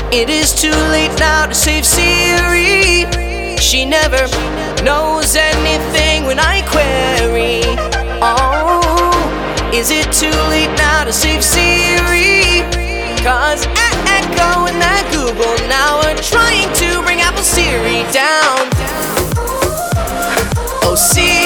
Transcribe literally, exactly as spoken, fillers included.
It is too late now to save Siri. She never knows anything when I query. Oh, is it too late now to save Siri? Cause Echo and that Google now are trying to bring Apple Siri down. Oh, Siri.